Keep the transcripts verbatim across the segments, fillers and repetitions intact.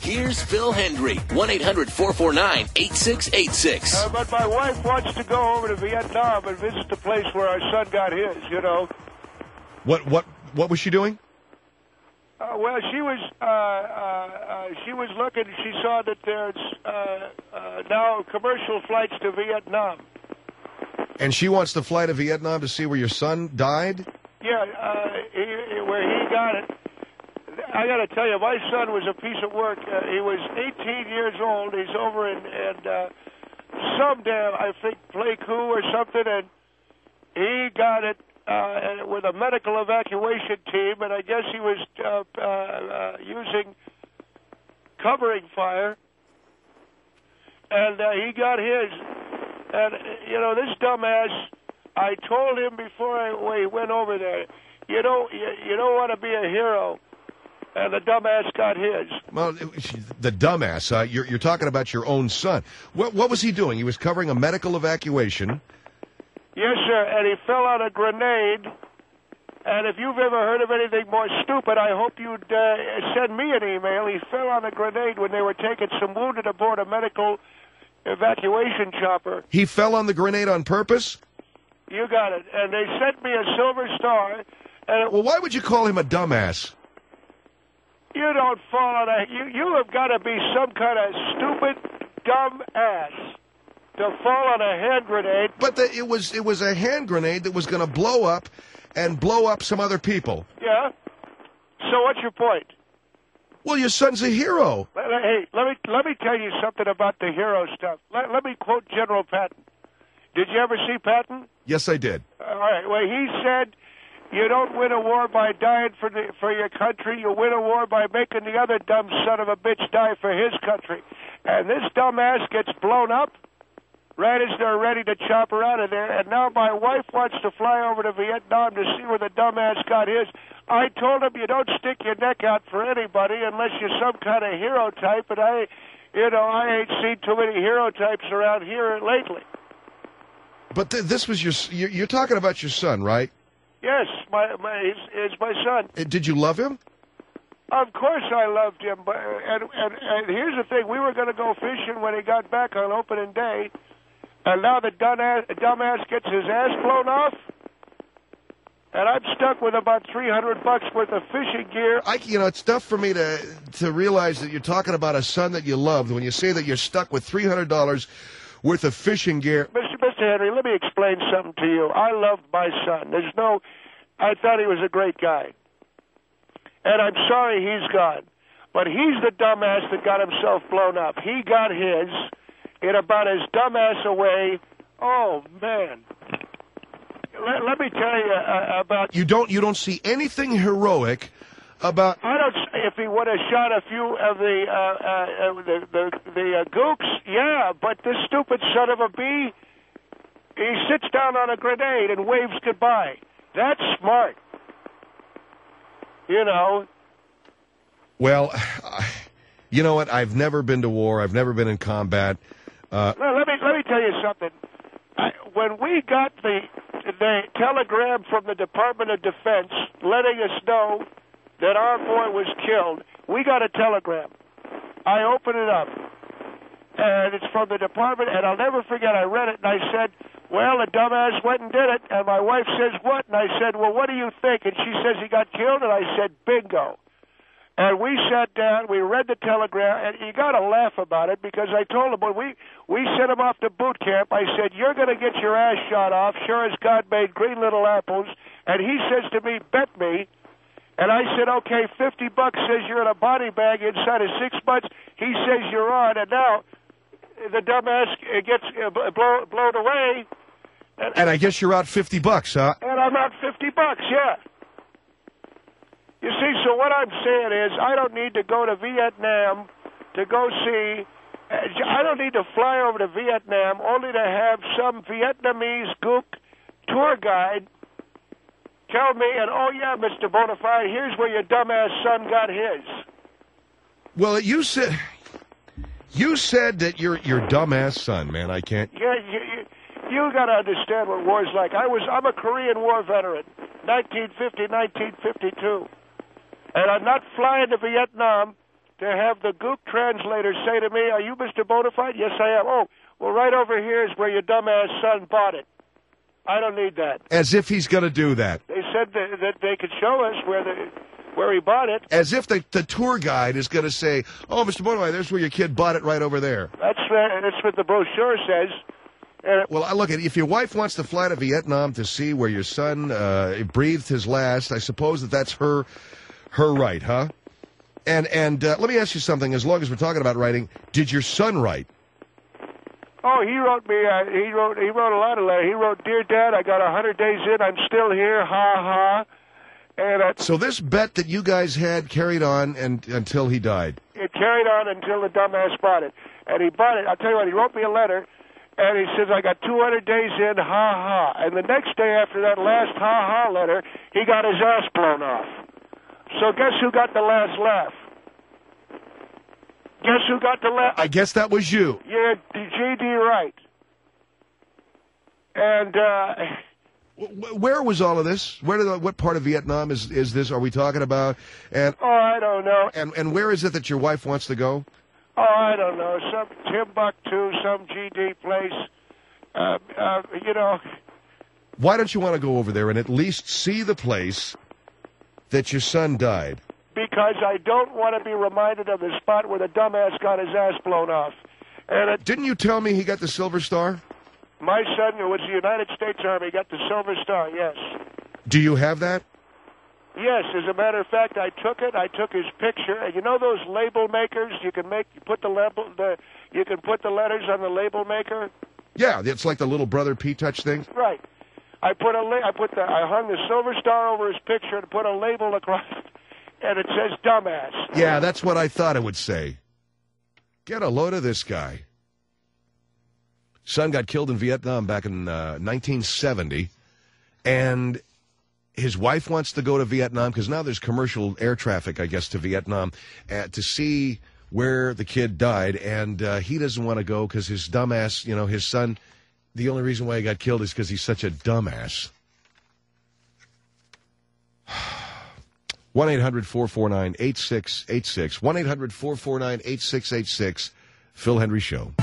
Here's Phil Hendry, one eight hundred four four nine eight six eight six. Uh, but my wife wants to go over to Vietnam and visit the place where our son got his, you know. What what what was she doing? Uh, well, she was uh, uh, uh, she was looking. She saw that there's uh, uh, now commercial flights to Vietnam. And she wants to fly to Vietnam to see where your son died? Yeah, uh, he, where he got it. I got to tell you, my son was a piece of work. Uh, he was eighteen years old. He's over in, in uh, some damn, I think, Pleiku or something, and he got it uh, with a medical evacuation team, and I guess he was uh, uh, uh, using covering fire, and uh, he got his. And, you know, this dumbass, I told him before I we went over there, you don't, you, you don't want to be a hero. And the dumbass got his. Well, the dumbass, uh, you're, you're talking about your own son. What, what was he doing? He was covering a medical evacuation. Yes, sir, and he fell on a grenade. And if you've ever heard of anything more stupid, I hope you'd uh, send me an email. He fell on a grenade when they were taking some wounded aboard a medical evacuation chopper. He fell on the grenade on purpose? You got it. And they sent me a silver star. And it, well, why would you call him a dumbass? You don't fall on a... You, you have got to be some kind of stupid, dumb ass to fall on a hand grenade. But the, it was it was a hand grenade that was going to blow up and blow up some other people. Yeah? So what's your point? Well, your son's a hero. Hey, let me let me tell you something about the hero stuff. Let, let me quote General Patton. Did you ever see Patton? Yes, I did. All right. Well, he said, you don't win a war by dying for the, for your country. You win a war by making the other dumb son of a bitch die for his country. And this dumbass gets blown up right as they're ready to chop her out of there. And now my wife wants to fly over to Vietnam to see where the dumbass got his. I told him you don't stick your neck out for anybody unless you're some kind of hero type. And I, you know, I ain't seen too many hero types around here lately. But th this was your, you're, you're talking about your son, right? Yes, my, my he's, he's my son. Did you love him? Of course I loved him. But, and, and, and here's the thing. We were going to go fishing when he got back on opening day. And now the dumbass, dumbass gets his ass blown off. And I'm stuck with about three hundred bucks worth of fishing gear. I, you know, it's tough for me to to realize that you're talking about a son that you loved when you say that you're stuck with three hundred dollars worth of fishing gear. Mister Mister Henry, let me explain something to you. I loved my son. There's no, I thought he was a great guy. And I'm sorry he's gone. But he's the dumbass that got himself blown up. He got his in about as dumbass a way. Oh, man. Let, let me tell you uh, about... You don't, you don't see anything heroic about... I don't... If he would have shot a few of the uh, uh, the the, the uh, gooks, yeah, but this stupid son of a bee, he sits down on a grenade and waves goodbye. That's smart. You know. Well, you know what? I've never been to war. I've never been in combat. Uh, well, let me let me tell you something. I, when we got the the telegram from the Department of Defense letting us know that our boy was killed, we got a telegram. I opened it up, and it's from the department, and I'll never forget, I read it, and I said, well, the dumbass went and did it, and my wife says, what? And I said, well, what do you think? And she says he got killed, and I said, bingo. And we sat down, we read the telegram, and you got to laugh about it, because I told him, when we, we sent him off to boot camp, I said, you're going to get your ass shot off, sure as God made green little apples, and he says to me, bet me. And I said, okay, fifty bucks says you're in a body bag inside of six months. He says you're on, and now the dumbass gets blow, blown away. And, and I guess you're out fifty bucks, huh? And I'm out fifty bucks, yeah. You see, so what I'm saying is I don't need to go to Vietnam to go see, I don't need to fly over to Vietnam only to have some Vietnamese gook tour guide tell me, and oh yeah, Mister Bonafide, here's where your dumbass son got his. Well, you said you said that your your dumbass son, man. I can't. Yeah, you you, you got to understand what war's like. I was I'm a Korean War veteran, nineteen fifty, nineteen fifty-two, and I'm not flying to Vietnam to have the gook translator say to me, "Are you Mister Bonafide?" "Yes, I am." "Oh, well, right over here is where your dumbass son bought it." I don't need that. As if he's going to do that. They said that, that they could show us where the where he bought it. As if the, the tour guide is going to say, "Oh, Mister Bonafide, there's where your kid bought it right over there." That's uh, that's what the brochure says. Uh, well, I look at if your wife wants to fly to Vietnam to see where your son uh, breathed his last, I suppose that that's her her right, huh? And and uh, let me ask you something. As long as we're talking about writing, did your son write? Oh, he wrote me. Uh, he wrote. He wrote a lot of letters. He wrote, "Dear Dad, I got a hundred days in. I'm still here. Ha ha." And uh, so this bet that you guys had carried on and until he died. It carried on until the dumbass bought it, and he bought it. I'll tell you what. He wrote me a letter, and he says, "I got two hundred days in. Ha ha." And the next day after that last ha ha letter, he got his ass blown off. So guess who got the last laugh? Guess who got the laugh? I guess that was you. Yeah, J D Wright. And uh, where was all of this? Where did the, what part of Vietnam is is this? Are we talking about? And oh, I don't know. And and where is it that your wife wants to go? Oh, I don't know. Some Timbuktu, some G D place. Uh, uh, you know. Why don't you want to go over there and at least see the place that your son died? Because I don't want to be reminded of the spot where the dumbass got his ass blown off. And it, didn't you tell me he got the Silver Star? My son, who was the United States Army, got the Silver Star, yes. Do you have that? Yes, as a matter of fact, I took it. I took his picture. And you know those label makers? You can make, you put the label, the, you can put the letters on the label maker. Yeah, it's like the little brother P-Touch thing. Right. I put a, I put the, I hung the Silver Star over his picture and put a label across it. And it says dumbass. Yeah, that's what I thought it would say. Get a load of this guy. Son got killed in Vietnam back in uh, nineteen seventy, and his wife wants to go to Vietnam because now there's commercial air traffic, I guess, to Vietnam uh, to see where the kid died, and uh, he doesn't want to go because his dumbass, you know, his son, the only reason why he got killed is because he's such a dumbass. one eight hundred four four nine eight six eight six. one eight hundred four four nine eight six eight six. Phil Hendry Show.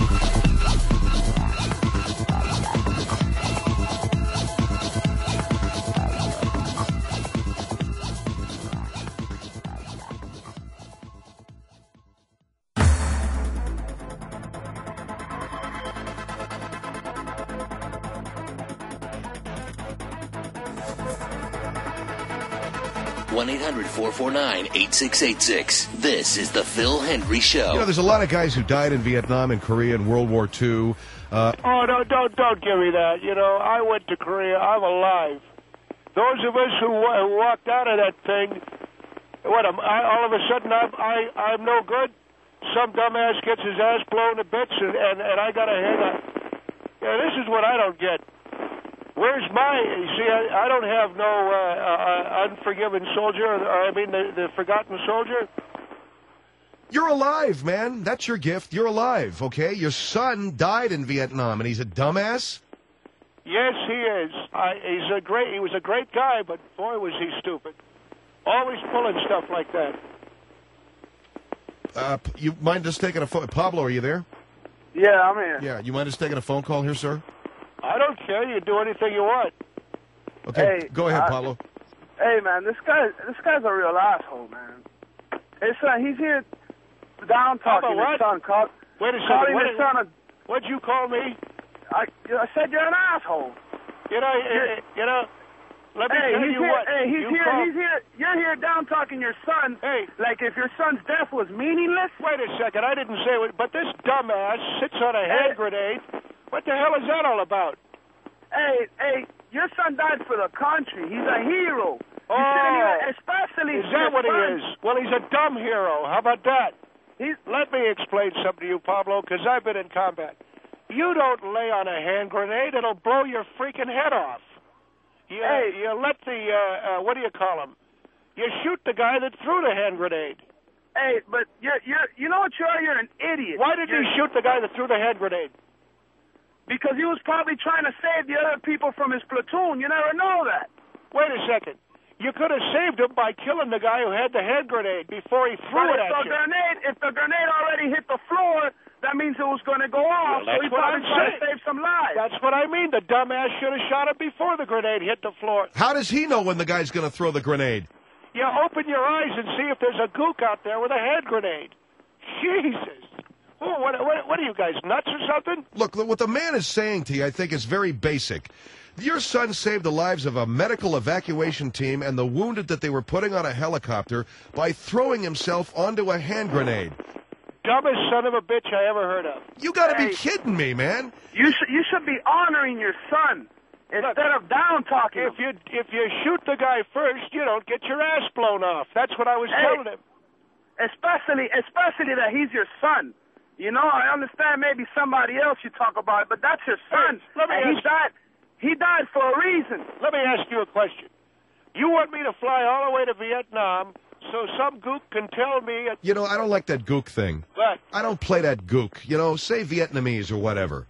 one eight hundred four four nine eight six eight six. This is the Phil Hendry Show. You know, there's a lot of guys who died in Vietnam and Korea in World War Two. Uh, oh, no, don't, don't give me that. You know, I went to Korea. I'm alive. Those of us who, who walked out of that thing, what, am I, all of a sudden I'm, I, I'm no good? Some dumbass gets his ass blown to bits, and, and, and I got to hang on. Yeah, this is what I don't get. Where's my, you see, I, I don't have no uh, uh, unforgiven soldier, or, or I mean the, the forgotten soldier. You're alive, man. That's your gift. You're alive, okay? Your son died in Vietnam, and he's a dumbass? Yes, he is. I, he's a great, he was a great guy, but boy, was he stupid. Always pulling stuff like that. Uh, you mind just taking a phone? Pablo, are you there? Yeah, I'm here. Yeah, you mind just taking a phone call here, sir? I don't care. You do anything you want. Okay, hey, go ahead, I, Pablo. Hey, man, this guy, this guy's a real asshole, man. Hey, son, he's here down talking to his son. Call, Wait a calling second. What, his son a, what'd you call me? I, I said you're an asshole. You know, you, you know. Let me hey, tell he's you here, what. Hey, he's you here. call... He's here. You're here down talking your son. Hey, like if your son's death was meaningless. Wait a second. I didn't say it. But this dumbass sits on a hand hey. grenade. What the hell is that all about? Hey, hey, your son died for the country. He's a hero. Oh, here, especially is that what he is? Well, he's a dumb hero. How about that? He's... Let me explain something to you, Pablo, because I've been in combat. You don't lay on a hand grenade; it'll blow your freaking head off. You, hey, you let the uh, uh, what do you call him? You shoot the guy that threw the hand grenade. Hey, but you're you're you know what you are? You're an idiot. Why did you're... you shoot the guy that threw the hand grenade? Because he was probably trying to save the other people from his platoon. You never know that. Wait a second. You could have saved him by killing the guy who had the hand grenade before he threw But it if at the you. grenade, if the grenade already hit the floor, that means it was going to go off. Well, that's so he what probably I'm tried to saying. save some lives. That's what I mean. The dumbass should have shot him before the grenade hit the floor. How does he know when the guy's going to throw the grenade? You open your eyes and see if there's a gook out there with a hand grenade. Jesus. Oh, what, what, what are you guys, nuts or something? Look, what the man is saying to you, I think, is very basic. Your son saved the lives of a medical evacuation team and the wounded that they were putting on a helicopter by throwing himself onto a hand grenade. Dumbest son of a bitch I ever heard of. You got to Hey. be kidding me, man. You should you should be honoring your son instead of down talking. If you if you shoot the guy first, you don't get your ass blown off. That's what I was Hey. telling him. Especially especially that he's your son. You know, I understand maybe somebody else you talk about, but that's your son. Hey, let me and he ask- died. He died for a reason. Let me ask you a question. You want me to fly all the way to Vietnam so some gook can tell me... At, You know, I don't like that gook thing. what? I don't play that gook. You know, say Vietnamese or whatever.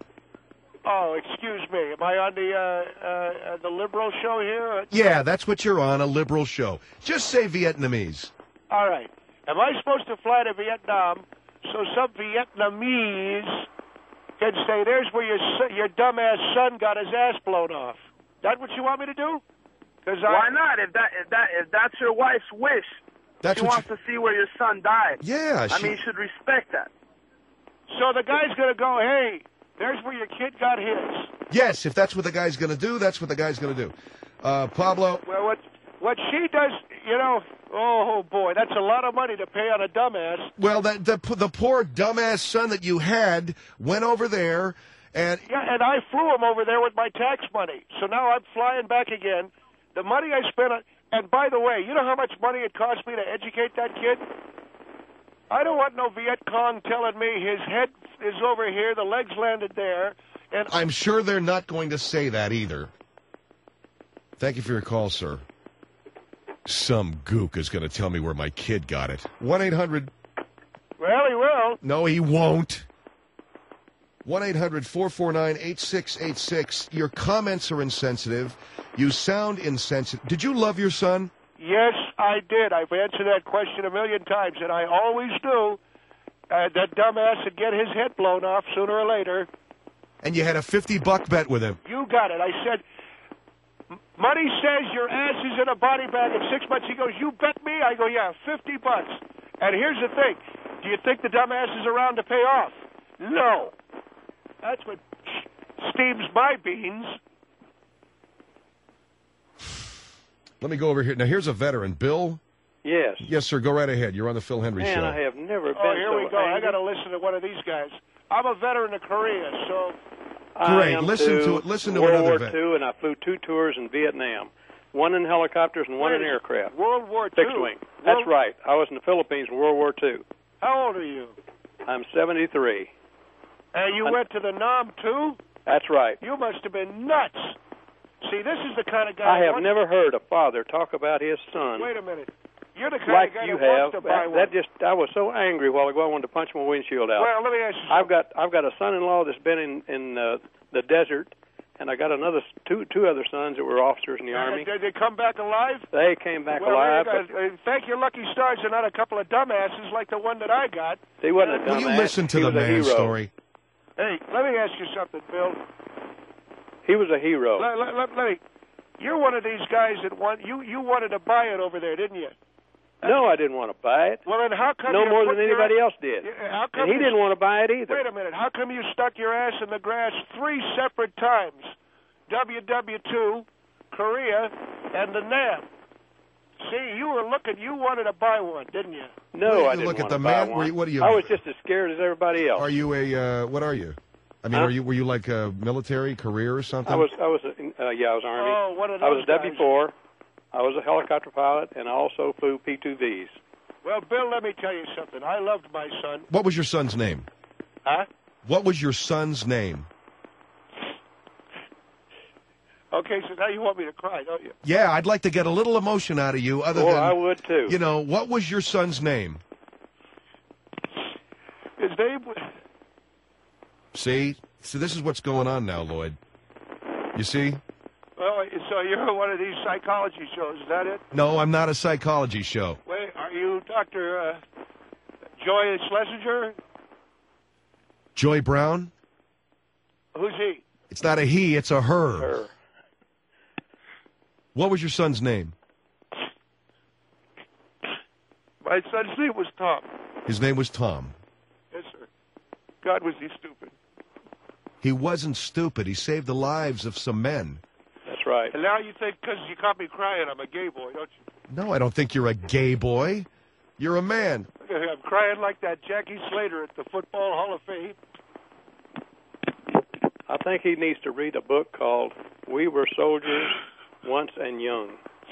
Oh, excuse me. Am I on the uh, uh, the liberal show here? Yeah, that's what you're on, a liberal show. Just say Vietnamese. All right. Am I supposed to fly to Vietnam so some Vietnamese can say, there's where your son, your dumbass son got his ass blown off? That what you want me to do? Cause I, Why not? If that if that if that's your wife's wish, That's she what wants to see where your son died. Yeah, I she- mean, you should respect that. So the guy's going to go, hey, there's where your kid got his. Yes, if that's what the guy's going to do, that's what the guy's going to do. Uh, Pablo, Well, what what she does, you know, oh, boy, that's a lot of money to pay on a dumbass. well, that the the poor dumbass son that you had went over there, and Yeah, and I flew him over there with my tax money. So now I'm flying back again. The money I spent on... And by the way, you know how much money it cost me to educate that kid? I don't want no Viet Cong telling me his head is over here, the legs landed there, and... I'm sure they're not going to say that either. Thank you for your call, sir. Some gook is going to tell me where my kid got it. one eight hundred... Well, he will. No, he won't. one eight hundred four four nine eight six eight six. Your comments are insensitive. You sound insensitive. Did you love your son? Yes, I did. I've answered that question a million times, and I always knew uh, that dumbass would get his head blown off sooner or later. And you had a fifty buck bet with him. You got it. I said, "M- money says your ass is in a body bag in six months. He goes, you bet me? I go, yeah, fifty bucks. And here's the thing. Do you think the dumbass is around to pay off? No. That's what steams my beans. Let me go over here. Now, here's a veteran. Bill? Yes. Yes, sir. Go right ahead. You're on the Phil Henry Man, Show. I have never been Oh, here so we go. I angry. got to listen to one of these guys. I'm a veteran of Korea, so... I Great. am Listen too. to it. Listen to World another War vet. Two, and I flew two tours in Vietnam. One in helicopters and one in Wait, aircraft. World War Two. Fixed wing. That's World- right. I was in the Philippines in World War Two. How old are you? I'm seventy-three. And you I'm- went to the Nam, too? That's right. You must have been nuts. See, this is the kind of guy... I that have wants- never heard a father talk about his son Wait a minute. You're the kind like of guy you that wants have. to buy That, one. that just I was so angry a while ago I wanted to punch my windshield out. Well, let me ask you something. I've got I've got a son-in-law that's been in in uh, the desert, and I got another s- two two other sons that were officers in the army. Did they come back alive? They came back well, alive. there you But go. Uh, thank your lucky stars they're not a couple of dumbasses like the one that I got. he wasn't a Will dumbass. you listen to he the was a man's hero. story? Hey, let me ask you something, Bill. He was a hero. Let, let, let, let me. You're one of these guys that want you. You wanted to buy it over there, didn't you? No, I didn't want to buy it. Well, then how come? No you more put than your- anybody else did. Yeah, How come And he you- didn't want to buy it either. Wait a minute. How come you stuck your ass in the grass three separate times? W W two, Korea, and the Nam. See, you were looking. You wanted to buy one, didn't you? No, Well, I you didn't look at want the to buy man- one. were you- what are you- I was just as scared as everybody else. Are you a, uh, what are you? I mean, Huh? are you were you like a military career or something? I was, I was, uh, yeah, I was Army. Oh, one of I was those a W guys. four. I was a helicopter pilot, and I also flew P two Vs. Well, Bill, let me tell you something. I loved my son. What was your son's name? Huh? What was your son's name? Okay, so now you want me to cry, don't you? Yeah, I'd like to get a little emotion out of you other Well, than, I would too. you know, what was your son's name? His name was... See? So this is what's going on now, Lloyd. You see? Oh, so you're one of these psychology shows, is that it? No, I'm not a psychology show. Wait, are you Doctor Uh, Joy Schlesinger? Joy Brown? Who's he? It's not a he, it's a her. Her. What was your son's name? My son's name was Tom. His name was Tom. Yes, sir. God, was he stupid. He wasn't stupid. He saved the lives of some men. That's right. And now you think because you caught me crying, I'm a gay boy, don't you? No, I don't think you're a gay boy. You're a man. I'm crying like that Jackie Slater at the Football Hall of Fame. I think he needs to read a book called We Were Soldiers Once and Young.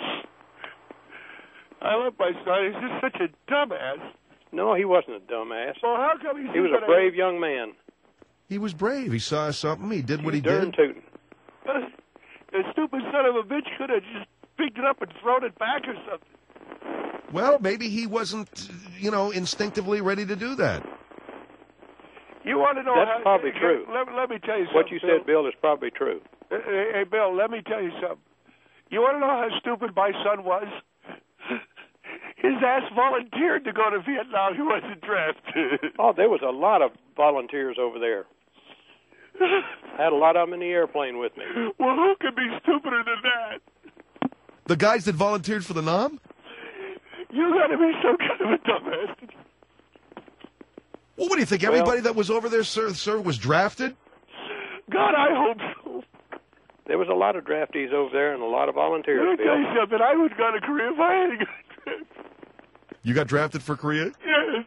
I love my son. He's just such a dumbass. No, he wasn't a dumbass. Well, how come he's He was a brave young man. He was brave. He saw something. He did what he Darn did. tootin'. The stupid son of a bitch could have just picked it up and thrown it back or something. Well, maybe he wasn't, you know, instinctively ready to do that. You want to know That's how, probably uh, true. Let, let me tell you something. What you said, Bill, is probably true. Hey, hey, Bill, let me tell you something. You want to know how stupid my son was? His ass volunteered to go to Vietnam. He wasn't drafted. Oh, there was a lot of volunteers over there. I had a lot of them in the airplane with me. Well, who could be stupider than that? The guys that volunteered for the N O M? You got to be some kind of a dumbass. Well, what do you think? Everybody that was over there, sir, sir, was drafted? God, I hope so. There was a lot of draftees over there and a lot of volunteers, Let me Bill. tell you something. I would have got a career if I hadn't got drafted. You got drafted for Korea? Yes.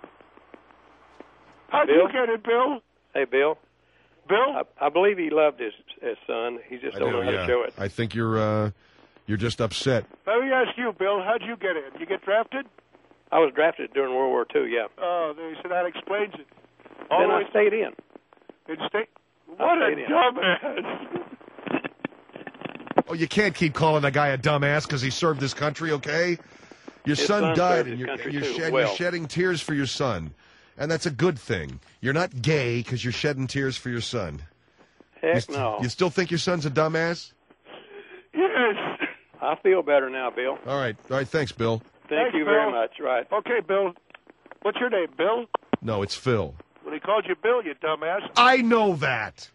How'd Bill? you get it, Bill? Hey, Bill. Bill? I, I believe he loved his, his son. He just I don't do, know how yeah. to show it. I think you're uh, you're just upset. Let me ask you, Bill. How'd you get in? You get drafted? I was drafted during World War Two, yeah. Oh, they said that explains it. All Then the I way stayed in. in state. What a stayed in. dumbass! Oh, you can't keep calling a guy a dumbass because he served his country, okay? Your His son son died, served and his you're, country you're, too, shed, well. you're shedding tears for your son. And that's a good thing. You're not gay because you're shedding tears for your son. Heck you, no. You still think your son's a dumbass? Yes. I feel better now, Bill. All right. All right. Thanks, Bill. Thank Thanks, you very Bill. much. Right. Okay, Bill. What's your name, Bill? No, it's Phil. Well, he called you Bill, you dumbass. I know that.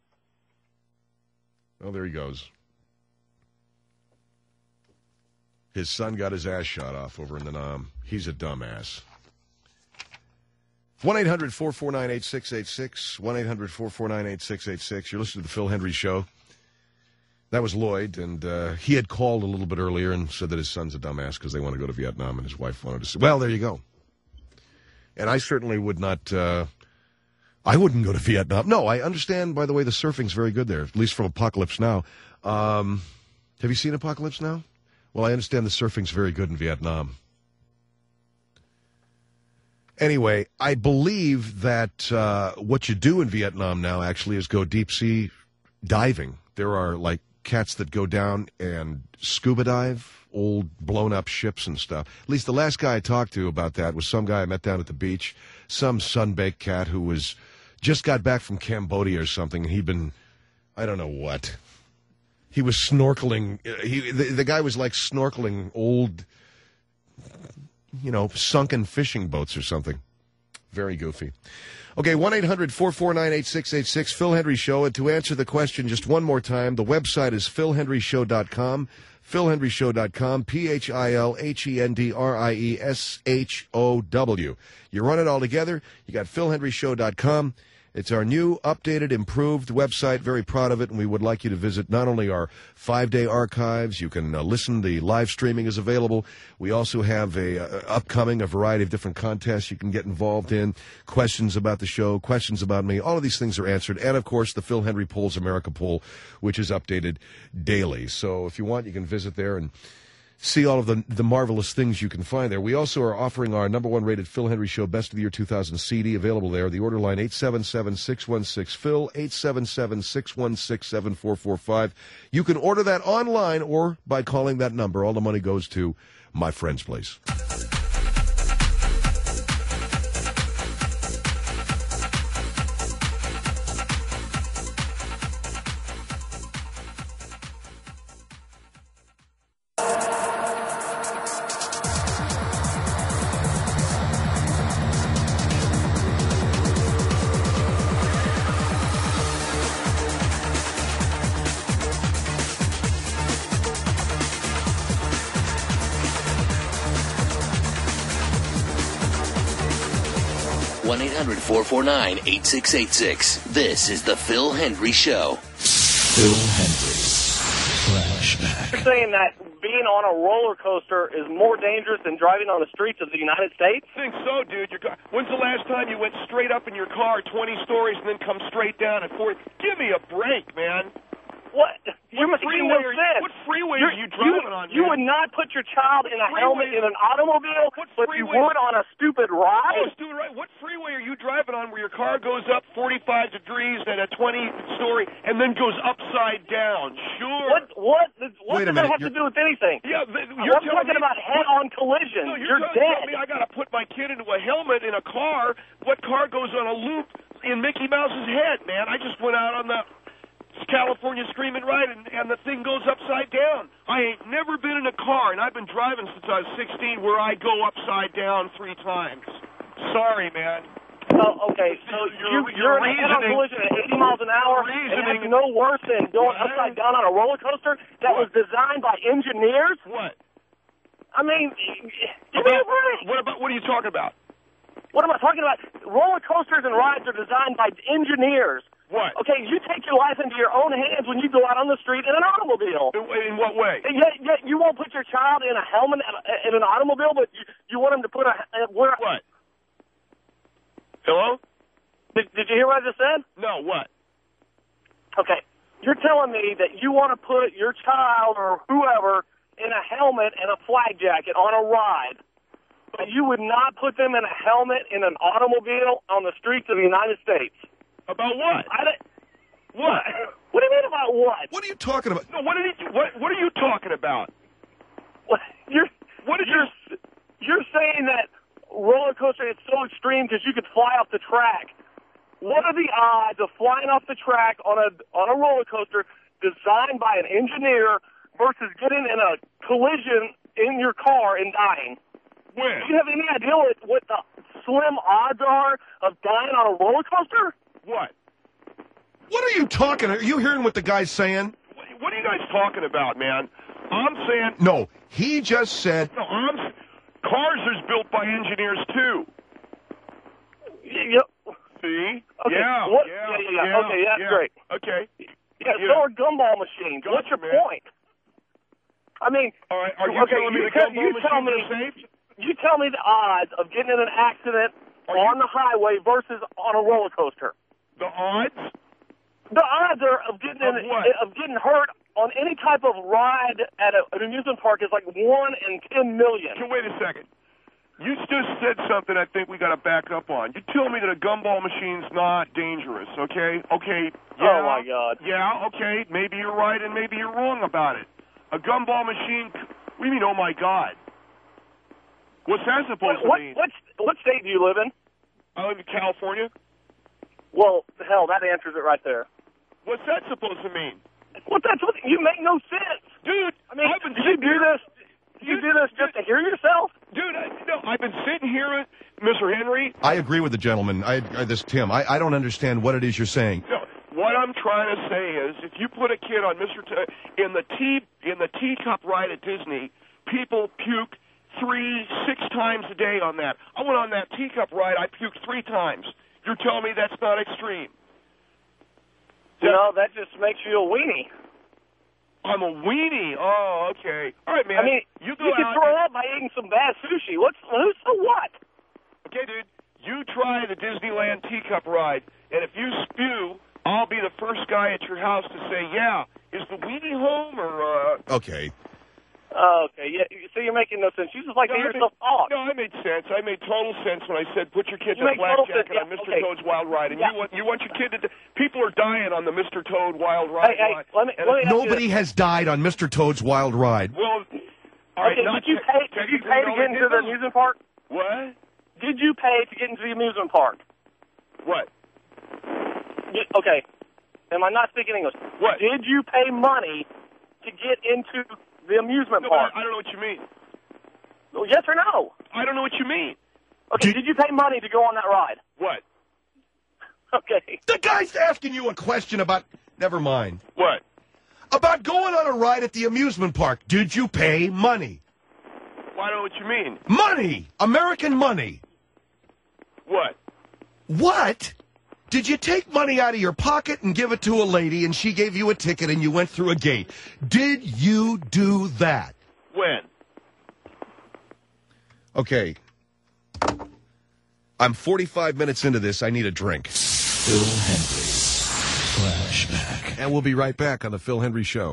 Oh, there he goes. His son got his ass shot off over in the N O M. He's a dumbass. one eight hundred four four nine eight six eight six. one eight hundred four four nine eight six eight six. You're listening to the Phil Hendry Show. That was Lloyd, and uh, he had called a little bit earlier and said that his son's a dumbass because they want to go to Vietnam, and his wife wanted to see. Well, there you go. And I certainly would not, uh, I wouldn't go to Vietnam. No, I understand, by the way, the surfing's very good there, at least from Apocalypse Now. Um, have you seen Apocalypse Now? Well, I understand the surfing's very good in Vietnam. Anyway, I believe that uh, what you do in Vietnam now actually is go deep sea diving. There are, like, cats that go down and scuba dive, old blown-up ships and stuff. At least the last guy I talked to about that was some guy I met down at the beach, some sun-baked cat who was just got back from Cambodia or something, and he'd been, I don't know what. He was snorkeling. He the, the guy was like snorkeling old, you know, sunken fishing boats or something. Very goofy. Okay, one eight hundred four four nine eight six eight six, Phil Hendry Show. And to answer the question just one more time, the website is phil hendry show dot com, phil hendry show dot com, P H I L H E N D R I E S H O W. You run it all together, you got phil hendry show dot com. It's our new, updated, improved website. Very proud of it, and we would like you to visit not only our five-day archives. You can uh, listen. The live streaming is available. We also have a uh, upcoming a variety of different contests you can get involved in. Questions about the show, questions about me. All of these things are answered, and of course the Phil Hendry Polls America poll, which is updated daily. So if you want, you can visit there and see all of the the marvelous things you can find there. We also are offering our number one rated Phil Hendry Show Best of the Year two thousand C D available there. The order line eight seven seven, six one six, Phil, eight seven seven, six one six, seven four four five. You can order that online or by calling that number. All the money goes to my friend's place. one eight hundred four four nine eight six eight six. This is the Phil Hendry Show. Phil Hendry. Flashback. You're saying that being on a roller coaster is more dangerous than driving on the streets of the United States? I think so, dude. Your car, when's the last time you went straight up in your car twenty stories and then come straight down at forty? Give me a break, man. What? You're What making freeway no are you- sense. what freeway You're- are you driving on, You man? would not put your child in a Freeway- helmet in an automobile, What but you freeway- would on a stupid ride? Oh, dude, right. What freeway are you driving on where your car goes up forty-five degrees at a twenty story and then goes upside down? Sure. What? What? What Wait a does minute, that have to you're- do with anything? Yeah, th- I'm you're telling talking me- about head-on collisions. No, you're, you're telling, dead. telling me I got to put my kid into a helmet in a car. What car goes on a loop in Mickey Mouse's head, man? I just went out on the California Screaming Ride, and, and the thing goes upside down. I ain't never been in a car, and I've been driving since I was sixteen, where I go upside down three times. Sorry, man. Oh, okay, so You're- you, you're you're in a head-on reasoning- collision at eighty miles an hour, and reasoning- that's no worse than going What? upside down on a roller coaster that was What? designed by engineers? What? I mean, give me a break. What about? What are you talking about? What am I talking about? Roller coasters and rides are designed by engineers. What? Okay, you take your life into your own hands when you go out on the street in an automobile. In, in what way? And yet, yet you won't put your child in a helmet in an automobile, but you, you want him to put a uh, wear. What? Hello? Did, did you hear what I just said? No. What? Okay, you're telling me that you want to put your child or whoever in a helmet and a flak jacket on a ride, but you would not put them in a helmet in an automobile on the streets of the United States. About what? I don't, What? what do you mean about what? What are you talking about? No. What are you? What? What are you talking about? What? You're What did you're you? you're saying that roller coaster is so extreme because you could fly off the track. What are the odds of flying off the track on a on a roller coaster designed by an engineer versus getting in a collision in your car and dying? When? Do you have any idea what, what the slim odds are of dying on a roller coaster? What? What are you talking? Are you hearing what the guy's saying? What what are you guys talking about, man? I'm saying No, he just said. no. I'm s- cars is built by engineers too. Yep. See? Okay, Yeah, what- yeah, yeah, yeah, yeah. Okay, that's yeah. great. Okay. Yeah, Yeah. so are gumball machines. Gotcha, What's your man. point? I mean, All right. Are you okay, telling me you the tell- gumball you tell machines me- are safe? you tell me the odds of getting in an accident Are on you- the highway versus on a roller coaster. The odds? The odds are of getting Of in, what? of getting hurt on any type of ride at a, an amusement park is like one in ten million. Okay, wait a second. You just said something I think we got to back up on. You tell me that a gumball machine's not dangerous, okay? Okay. Yeah, Oh, my God. Yeah, okay. Maybe you're right and maybe you're wrong about it. A gumball machine, what do you mean, oh, my God? What's that supposed What, to mean? what what state do you live in? I live in California. Well, hell, that answers it right there. What's that supposed to mean? What that's what you make no sense. Dude, I mean, I've been do you sitting do here- this? Do you do this just to hear yourself? Dude, I, no, I've been sitting here, Mister Henry. I agree with the gentleman. I, I this Tim. I, I don't understand what it is you're saying. No, what I'm trying to say is, if you put a kid on Mister T- in the tea in the teacup ride at Disney, people puke three, six times a day on that. I went on that teacup ride. I puked three times. You're telling me that's not extreme? You know, that just makes you a weenie. I'm a weenie. Oh, okay. All right, man. I mean, you you, go can out. throw up by eating some bad sushi. What's who's so what? Okay, dude. You try the Disneyland teacup ride, and if you spew, I'll be the first guy at your house to say, "Yeah, is the weenie home or?" Uh... Okay. Oh, okay, yeah. So you're making no sense. You just like No, to I hear made, yourself talk. no, I made sense. I made total sense when I said put your kid You in a make black total jacket sense, on yeah, Mister okay. Toad's Wild Ride, and Yeah. you want you want your kid to. People are dying on the Mister Toad Wild Ride. Hey, hey, ride. let me- And let me ask you Nobody has died on Mister Toad's Wild Ride. Well, all right. Okay, not did you te- pay? Did you technically, pay to no, get they into the didn't. amusement park? What? Did you pay to get into the amusement park? What? Did- okay. Am I not speaking English? What? Did you pay money to get into the amusement No, but park? I, I don't know what you mean. Well, yes or no? I don't know what you mean. Okay, Did- did you pay money to go on that ride? What? Okay. The guy's asking you a question about. Never mind. What? About going on a ride at the amusement park. Did you pay money? Well, I don't know what you mean. Money! American money! What? What? Did you take money out of your pocket and give it to a lady and she gave you a ticket and you went through a gate? Did you do that? When? Okay. I'm forty-five minutes into this. I need a drink. Phil Hendricks Flashback. And we'll be right back on the Phil Hendry Show.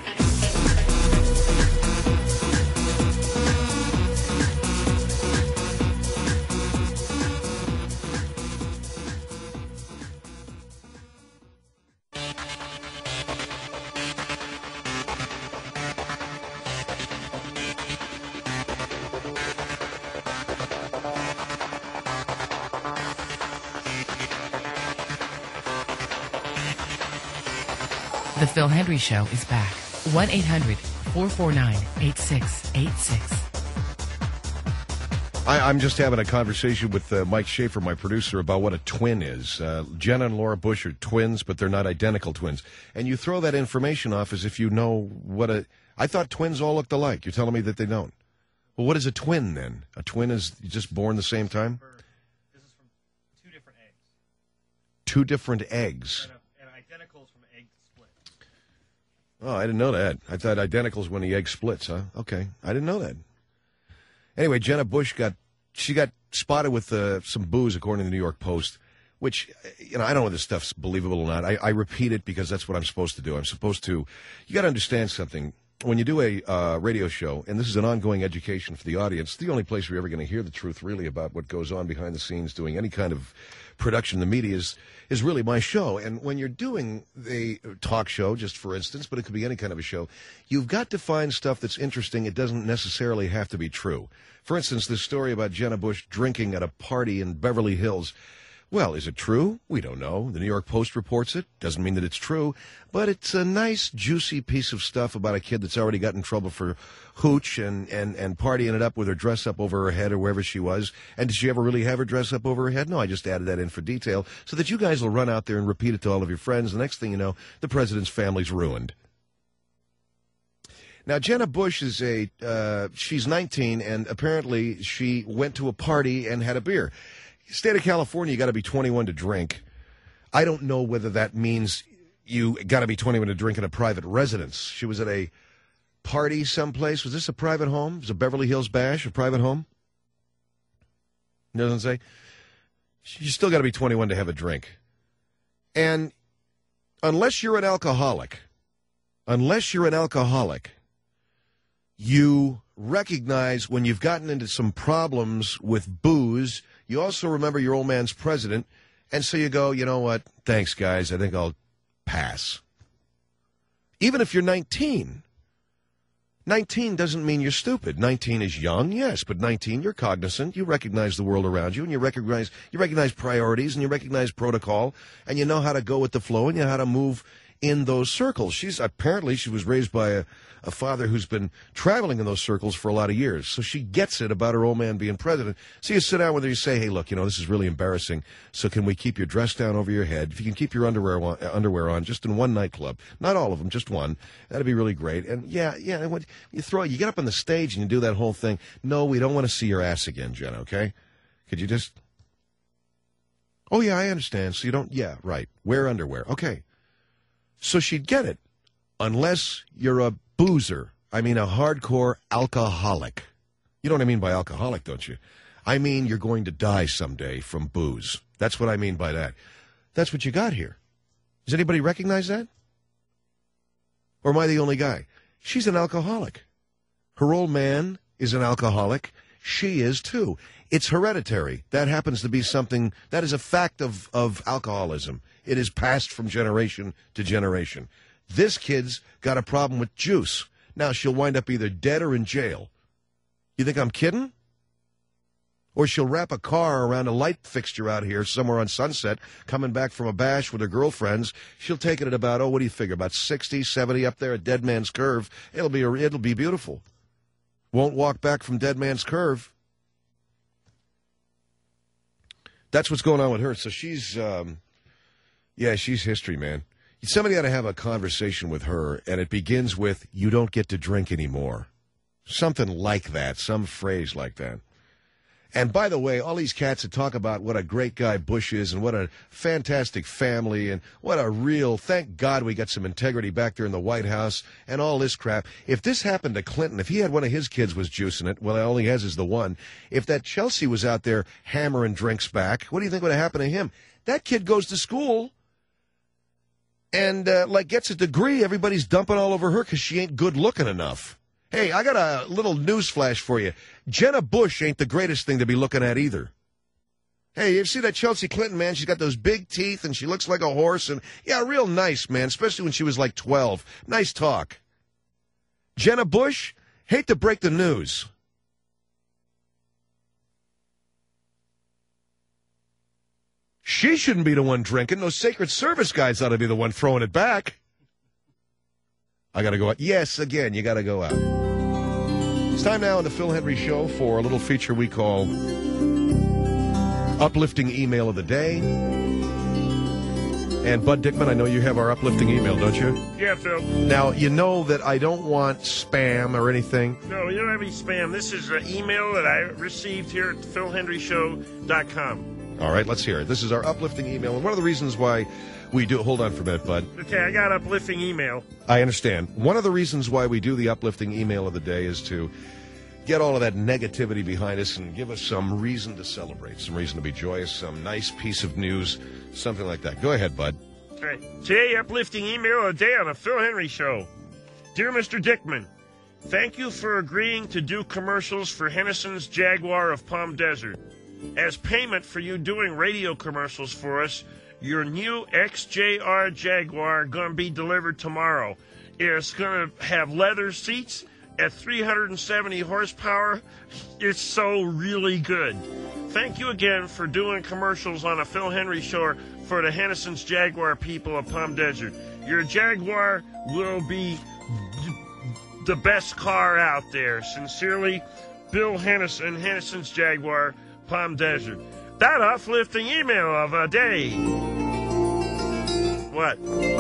The Phil Hendry Show is back. one eight hundred four four nine eight six eight six. I, I'm just having a conversation with uh, Mike Schaefer, my producer, about what a twin is. Uh, Jenna and Laura Bush are twins, but they're not identical twins. And you throw that information off as if you know what a... I thought twins all looked alike. You're telling me that they don't. Well, what is a twin, then? A twin is just born the same time? This is from two different eggs. Two different eggs. And, and identicals from egg split. Oh, I didn't know that. I thought identicals when the egg splits, huh? Okay. I didn't know that. Anyway, Jenna Bush got, she got spotted with uh, some booze, according to the New York Post, which, you know, I don't know if this stuff's believable or not. I, I repeat it because that's what I'm supposed to do. I'm supposed to, you got to understand something. When you do a uh, radio show, and this is an ongoing education for the audience, the only place we're ever going to hear the truth really about what goes on behind the scenes doing any kind of production in the media is, is really my show. And when you're doing a talk show, just for instance, but it could be any kind of a show, you've got to find stuff that's interesting. It doesn't necessarily have to be true. For instance, this story about Jenna Bush drinking at a party in Beverly Hills. Well, is it true? We don't know. The New York Post reports it. Doesn't mean that it's true. But it's a nice, juicy piece of stuff about a kid that's already got in trouble for hooch and, and, and partying it up with her dress up over her head or wherever she was. And did she ever really have her dress up over her head? No, I just added that in for detail so that you guys will run out there and repeat it to all of your friends. The next thing you know, the president's family's ruined. Now, Jenna Bush is a, uh, she's nineteen, and apparently she went to a party and had a beer. State of California, you got to be twenty-one to drink. I don't know whether that means you got to be twenty-one to drink in a private residence. She was at a party someplace. Was this a private home? Was it a Beverly Hills Bash, a private home? It doesn't say. You still got to be twenty-one to have a drink. And unless you're an alcoholic, unless you're an alcoholic, you recognize when you've gotten into some problems with booze. You also remember your old man's president, and so you go, you know what, thanks, guys, I think I'll pass. Even if you're nineteen. nineteen doesn't mean you're stupid. nineteen is young, yes, but nineteen, you're cognizant. You recognize the world around you, and you recognize you recognize priorities, and you recognize protocol, and you know how to go with the flow, and you know how to move in those circles. She's apparently she was raised by a, a father who's been traveling in those circles for a lot of years, so she gets it about her old man being president. So you sit down with her, you say, hey, look, you know, this is really embarrassing, so can we keep your dress down over your head? If you can keep your underwear on, underwear on just in one nightclub, not all of them, just one, that'd be really great. And yeah, yeah, and when you throw, you get up on the stage and you do that whole thing. No, we don't want to see your ass again, Jen, okay? Could you just, oh yeah, I understand, so you don't, yeah, right, wear underwear, okay. So she'd get it, unless you're a boozer. I mean, a hardcore alcoholic. You know what I mean by alcoholic, don't you? I mean you're going to die someday from booze. That's what I mean by that. That's what you got here. Does anybody recognize that? Or am I the only guy? She's an alcoholic. Her old man is an alcoholic. She is, too. It's hereditary. That happens to be something, that is a fact of, of alcoholism. It is passed from generation to generation. This kid's got a problem with juice. Now, she'll wind up either dead or in jail. You think I'm kidding? Or she'll wrap a car around a light fixture out here somewhere on Sunset, coming back from a bash with her girlfriends. She'll take it at about, oh, what do you figure, about sixty, seventy up there at Dead Man's Curve. It'll be, it'll be beautiful. Won't walk back from Dead Man's Curve. That's what's going on with her. So she's, um, yeah, she's history, man. Somebody ought to have a conversation with her, and it begins with, you don't get to drink anymore. Something like that, some phrase like that. And by the way, all these cats that talk about what a great guy Bush is and what a fantastic family and what a real, thank God we got some integrity back there in the White House and all this crap. If this happened to Clinton, if he had one of his kids was juicing it, well, all he has is the one. If that Chelsea was out there hammering drinks back, what do you think would have happened to him? That kid goes to school and, uh, like, gets a degree. Everybody's dumping all over her because she ain't good looking enough. Hey, I got a little news flash for you. Jenna Bush ain't the greatest thing to be looking at either. Hey, you see that Chelsea Clinton, man? She's got those big teeth, and she looks like a horse. And, yeah, real nice, man, especially when she was like twelve. Nice talk. Jenna Bush, hate to break the news. She shouldn't be the one drinking. Those Secret Service guys ought to be the one throwing it back. I got to go out. Yes, again, you got to go out. It's time now on the Phil Henry Show for a little feature we call Uplifting Email of the Day. And Bud Dickman, I know you have our uplifting email, don't you? Yeah, Phil. Now, you know that I don't want spam or anything. No, you don't have any spam. This is an email that I received here at phil henry show dot com. All right, let's hear it. This is our uplifting email. And one of the reasons why we do... Hold on for a minute, Bud. Okay, I got uplifting email. I understand. One of the reasons why we do the uplifting email of the day is to get all of that negativity behind us and give us some reason to celebrate, some reason to be joyous, some nice piece of news, something like that. Go ahead, Bud. All right. Today, uplifting email of the day on the Phil Henry Show. Dear Mister Dickman, thank you for agreeing to do commercials for Hennessy's Jaguar of Palm Desert. As payment for you doing radio commercials for us, your new X J R Jaguar going to be delivered tomorrow. It's going to have leather seats at three hundred seventy horsepower. It's so really good. Thank you again for doing commercials on a Phil Henry Show for the Hennessy's Jaguar people of Palm Desert. Your Jaguar will be the best car out there. Sincerely, Bill Hennessin, Hennessy's Jaguar, Palm Desert. That uplifting email of a day. What?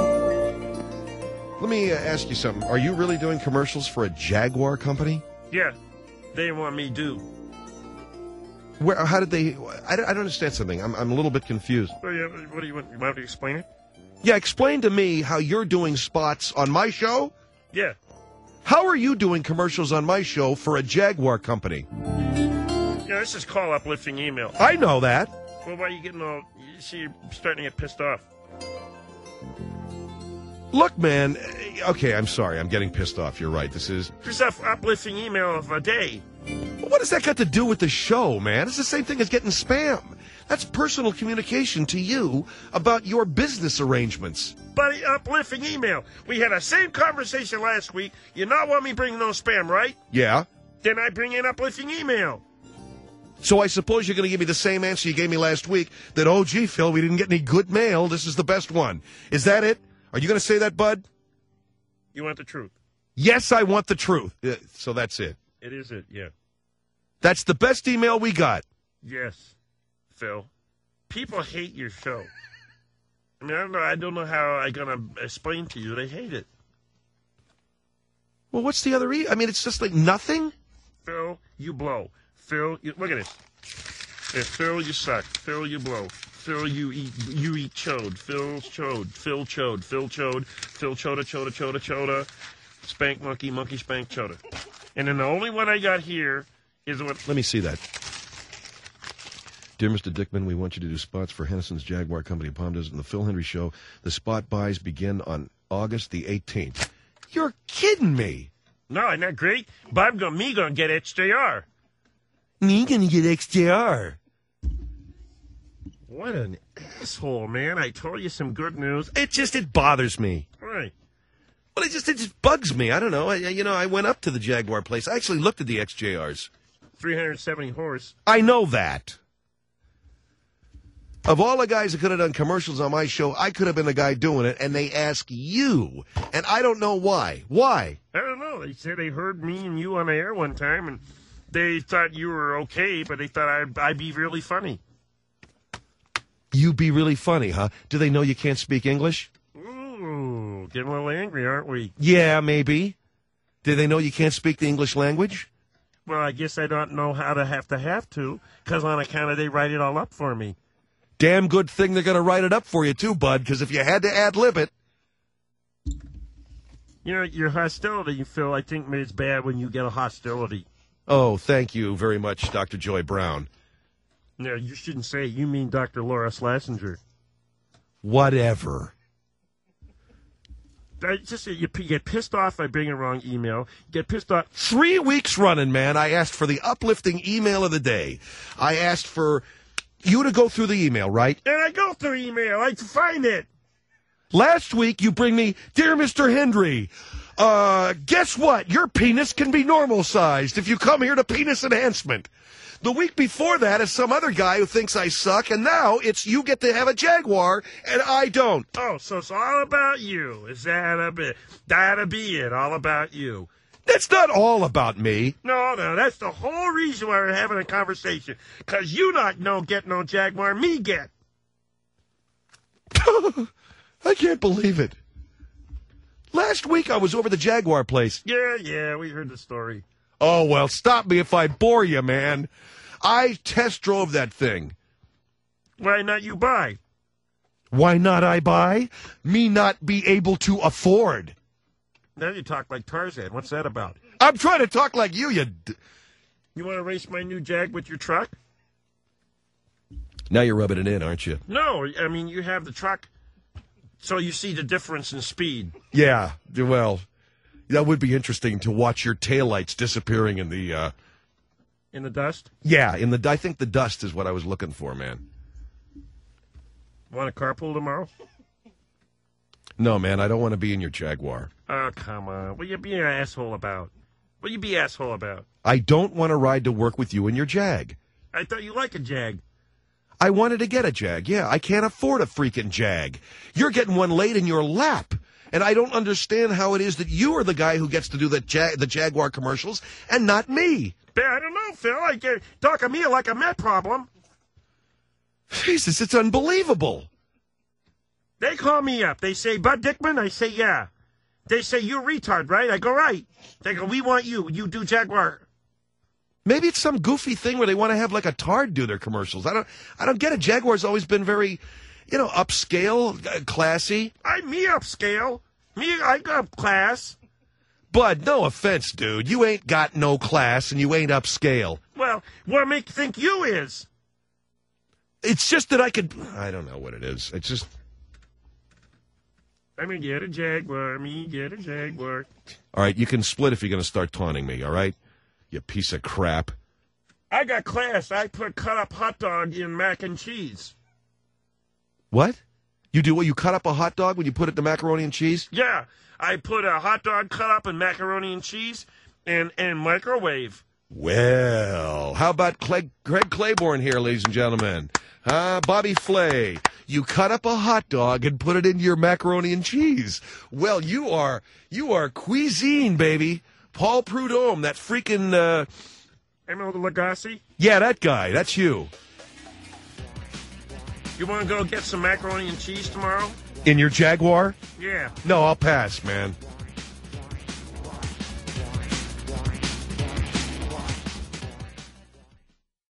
Let me uh, ask you something. Are you really doing commercials for a Jaguar company? Yeah, they want me to do. Where? How did they? I don't, I don't understand something. I'm I'm a little bit confused. Well, yeah, what do you want? You want to explain it? Yeah, explain to me how you're doing spots on my show. Yeah. How are you doing commercials on my show for a Jaguar company? Yeah, this is called uplifting email. I know that. Well, why are you getting all... You see, you're starting to get pissed off. Look, man... Okay, I'm sorry. I'm getting pissed off. You're right. This is... This is uplifting email of a day. What does that got to do with the show, man? It's the same thing as getting spam. That's personal communication to you about your business arrangements. Buddy, uplifting email. We had the same conversation last week. You not want me bringing no spam, right? Yeah. Then I bring in uplifting email. So I suppose you're going to give me the same answer you gave me last week, that, oh, gee, Phil, we didn't get any good mail. This is the best one. Is that it? Are you going to say that, Bud? You want the truth? Yes, I want the truth. Uh, so that's it. It is it, yeah. That's the best email we got. Yes, Phil. People hate your show. I mean, I don't know, I don't know how I'm going to explain to you. They hate it. Well, what's the other e- I mean, it's just like nothing? Phil, you blow. Phil, you, look at this. Yeah, Phil, you suck. Phil, you blow. Phil, you eat you eat chode. Phil chode. Phil chode. Phil chode. Phil choda choda choda choda. Spank monkey monkey spank choda. And then the only one I got here is what. Let me see that. Dear Mister Dickman, we want you to do spots for Hennessy's Jaguar Company of Palm Desert and the Phil Henry Show. The spot buys begin on August the eighteenth. You're kidding me. No, isn't that great? But I'm gonna, me gonna get X J R. Me gonna get X J R. What an asshole, man. I told you some good news. It just, it bothers me. Right. Well, it just, it just bugs me. I don't know. I, you know, I went up to the Jaguar place. I actually looked at the X J Rs. three hundred seventy horse. I know that. Of all the guys that could have done commercials on my show, I could have been the guy doing it, and they ask you. And I don't know why. Why? I don't know. They said they heard me and you on the air one time, and they thought you were okay, but they thought I'd, I'd be really funny. You be really funny, huh? Do they know you can't speak English? Ooh, getting a little angry, aren't we? Yeah, maybe. Do they know you can't speak the English language? Well, I guess I don't know how to have to have to, because on account of they write it all up for me. Damn good thing they're going to write it up for you, too, bud, because if you had to ad-lib it. You know, your hostility, Phil, I think it's bad when you get a hostility. Oh, thank you very much, Doctor Joy Brown. No, you shouldn't say it. You mean Doctor Laura Schlesinger. Whatever. I just you get pissed off by bringing a wrong email. You get pissed off. Three weeks running, man. I asked for the uplifting email of the day. I asked for you to go through the email, right? And I go through email. I find it. Last week, you bring me, Dear Mister Hendry, uh, guess what? Your penis can be normal-sized if you come here to penis enhancement. The week before that is some other guy who thinks I suck, and now it's you get to have a Jaguar, and I don't. Oh, so it's all about you. Is that a bit? That'll be it. All about you. It's not all about me. No, no, that's the whole reason why we're having a conversation. Because you not no get no Jaguar, me get. I can't believe it. Last week I was over the Jaguar place. Yeah, yeah, we heard the story. Oh, well, stop me if I bore you, man. I test drove that thing. Why not you buy? Why not I buy? Me not be able to afford. Now you talk like Tarzan. What's that about? I'm trying to talk like you, you... D- you want to race my new Jag with your truck? Now you're rubbing it in, aren't you? No, I mean, you have the truck, so you see the difference in speed. Yeah, well, that would be interesting to watch your taillights disappearing in the... Uh... In the dust? Yeah, in the. I think the dust is what I was looking for, man. Want to carpool tomorrow? No, man, I don't want to be in your Jaguar. Oh, come on. What you be an asshole about? What you be asshole about? I don't want to ride to work with you in your Jag. I thought you like a Jag. I wanted to get a Jag, yeah. I can't afford a freaking Jag. You're getting one laid in your lap. And I don't understand how it is that you are the guy who gets to do the, Jag- the Jaguar commercials and not me. I don't know, Phil. I get, talk to me like a Met problem. Jesus, it's unbelievable. They call me up. They say, Bud Dickman? I say, yeah. They say, you retard, right? I go, right. They go, we want you. You do Jaguar. Maybe it's some goofy thing where they want to have like a Tard do their commercials. I don't I don't get it. Jaguar's always been very, you know, upscale, uh, classy. I'm me upscale. Me, I got class. Bud, no offense, dude. You ain't got no class and you ain't upscale. Well, what make you think you is? It's just that I could... I don't know what it is. It's just... I mean, get a Jaguar. Me, get a Jaguar. All right, you can split if you're going to start taunting me, all right? You piece of crap. I got class. I put cut up hot dog in mac and cheese. What? You do what? You cut up a hot dog when you put it to macaroni and cheese? Yeah. I put a hot dog cut up in macaroni and cheese and, and microwave. Well, how about Craig, Greg Claiborne here, ladies and gentlemen? Huh? Bobby Flay. You cut up a hot dog and put it into your macaroni and cheese. Well, you are you are cuisine, baby. Paul Prudhomme, that freaking... Uh... Emil Lagasse? Yeah, that guy. That's you. You want to go get some macaroni and cheese tomorrow? In your Jaguar? Yeah. No, I'll pass, man.